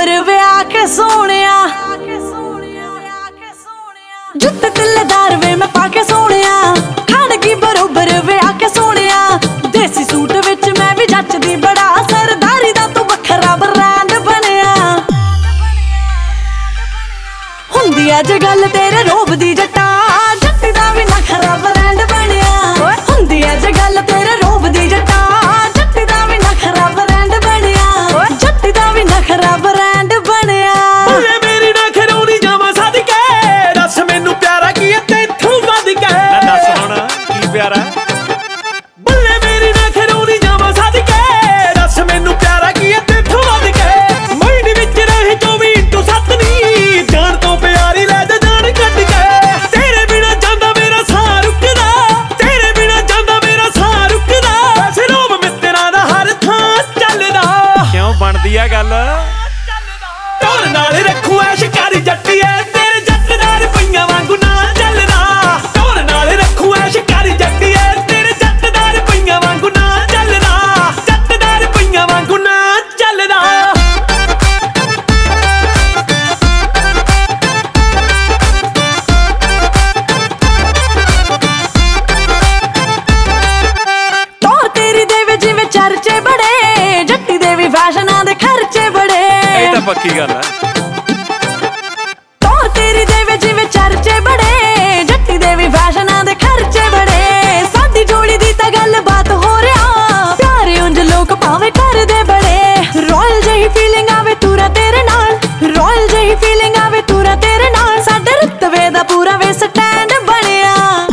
बरोबर विआ के सोनिया जुत्त तिल्लेदार वे मैं पाके सोनिया खाड़ की बरोबर विआ के सोनिया देसी सूट विच मैं भी जचदी बड़ा सरदारी दा तू वखरा ब्रांड बनिया हुंदी अज गल तेरे रोब दी जट्टा जट्टी दा भी नखरा ब्रांड बनिया हुंदी अज गल तेरे रोब दी जट्टा जट्टी दा भी नखरा ब्रांड बनिया जट्टी दा भी नखरा ब्रांड बनिया मेरी नखरौनी जावा सद के दस मैनू प्यारा की तैथों वध के दस हुण की प्यारा बल्ले मेरी नखरौनी जावा सद के दस मैनू प्यारा की तैथों वध के माइंड विच रहे 24/7 नी जान तो प्यारी लै जा जान कट के तेरे बिना जांदा मेरा साह रुकदा तेरे बिना जांदा मेरा साह रुकदा वैसे रोब मित्तरां दा हर थां चलदा क्यों बनदी आ गल टोर नाल रखू ऐ शिकारी जट्टीए तेरे जट्टदार पईयां वांगू नाल चलदा टोर नाल रखू ऐ शिकारी जट्टीए तेरे जट्टदार पईयां वांगू नाल चलदा जट्टदार पईयां वांगू नाल चलदा टोर तेरी देवे जिवें चर्चे बड़े जट्टी दे भी फैशनां दे खर्चे बड़े ਇਹ ਤਾਂ ਪੱਕੀ ਗੱਲ ਹੈ टोर तेरी देवे जिवें चर्चे बड़े जट्टी दे भी फैशनां दे खर्चे बड़े साडी जोड़ी दी तां गल बात हो रिया प्यारे उंज लोक भावें करदे बड़े रॉयल जही फीलिंग आवे तूरा तेरे नाल रॉयल जही फीलिंग आवे तूरा तेरे नाल साडे रतवे दा पूरा वे स्टैंड बनिया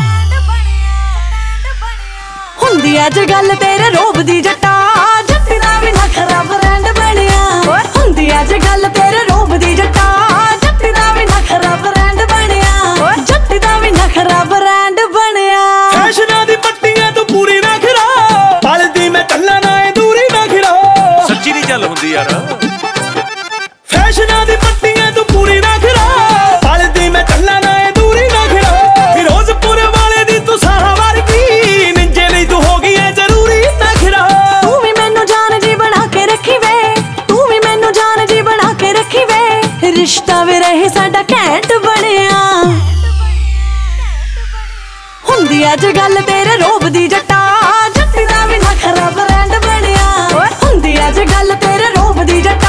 हुंदी अज गल तेरे रोब दी जट्टा जट्टी दा भी नखरा ब्रांड बनिया हुंदी अज गल तेरे रोब दी जट्टा जट्टी दा भी नखरा ब्रांड बनिया जट्टी दा भी नखरा ब्रांड बनिया फैशनां दी पट्टियां तू पूरी रख रा पलदी मैं चलना ना ए दूरी रख रा सच्ची नहीं चल हुंदी यार फैशनां दी पट्टियां तू पूरी रख रा पलदी मैं चलना ना ए दूरी रख रा फिरोजपुर वाले दी तू साह वर्गी निंजे नहीं तू हो गई है जरूरी नखरा तू भी मैनू जान जी बना के रखी वे तू भी मैनू जान जी बना के रखी वे रिश्ता वे रहे साडा घैंट बनिया हुंदी अज गल तेरे रोब दी जट्टा जट्टी दा भी नखरा ब्रांड बनिया हुंदी अज गल तेरे रोब दी जट्टा